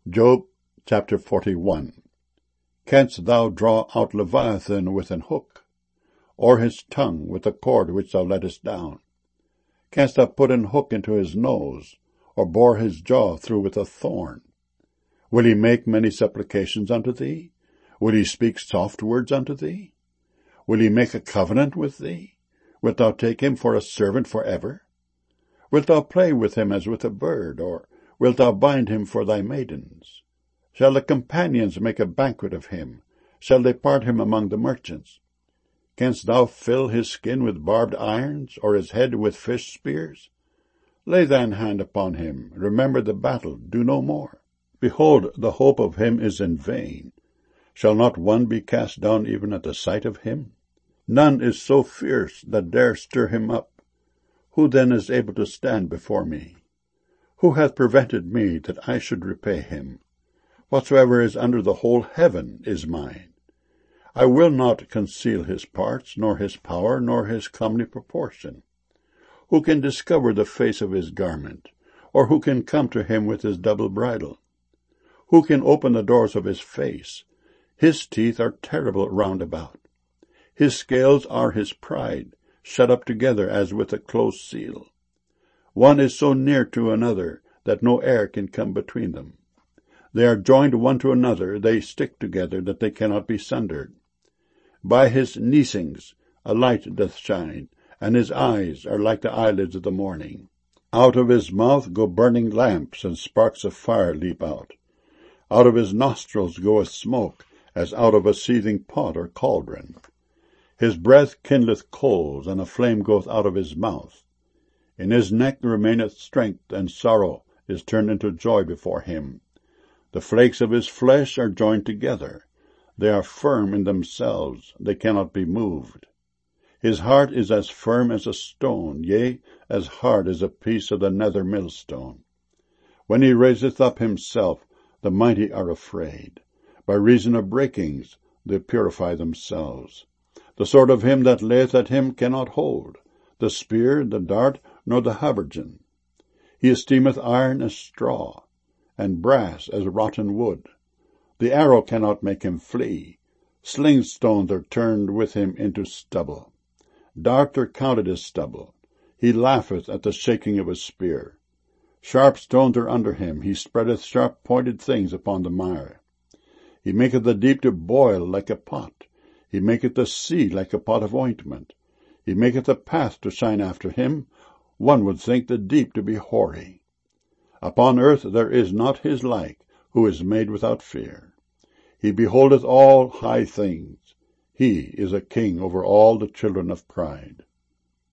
Job chapter 41. Canst thou draw out Leviathan with an hook, or his tongue with a cord which thou lettest down? Canst thou put an hook into his nose, or bore his jaw through with a thorn? Will he make many supplications unto thee? Will he speak soft words unto thee? Will he make a covenant with thee? Wilt thou take him for a servant for ever? Wilt thou play with him as with a bird, or wilt thou bind him for thy maidens? Shall the companions make a banquet of him? Shall they part him among the merchants? Canst thou fill his skin with barbed irons, or his head with fish spears? Lay thine hand upon him, remember the battle, do no more. Behold, the hope of him is in vain. Shall not one be cast down even at the sight of him? None is so fierce that dare stir him up. Who then is able to stand before me? Who hath prevented me that I should repay him? Whatsoever is under the whole heaven is mine. I will not conceal his parts, nor his power, nor his comely proportion. Who can discover the face of his garment, or who can come to him with his double bridle? Who can open the doors of his face? His teeth are terrible round about. His scales are his pride, shut up together as with a close seal. One is so near to another that no air can come between them. They are joined one to another, they stick together, that they cannot be sundered. By his neesings a light doth shine, and his eyes are like the eyelids of the morning. Out of his mouth go burning lamps, and sparks of fire leap out. Out of his nostrils goeth smoke, as out of a seething pot or cauldron. His breath kindleth coals, and a flame goeth out of his mouth. In his neck remaineth strength, and sorrow is turned into joy before him. The flakes of his flesh are joined together. They are firm in themselves, they cannot be moved. His heart is as firm as a stone, yea, as hard as a piece of the nether millstone. When he raiseth up himself, the mighty are afraid. By reason of breakings they purify themselves. The sword of him that layeth at him cannot hold, the spear, the dart, nor the habergeon. He esteemeth iron as straw, and brass as rotten wood. The arrow cannot make him flee. Sling stones are turned with him into stubble. Darts are counted as stubble. He laugheth at the shaking of a spear. Sharp stones are under him. He spreadeth sharp-pointed things upon the mire. He maketh the deep to boil like a pot. He maketh the sea like a pot of ointment. He maketh a path to shine after him. One would think the deep to be hoary. Upon earth there is not his like, who is made without fear. He beholdeth all high things. He is a king over all the children of pride.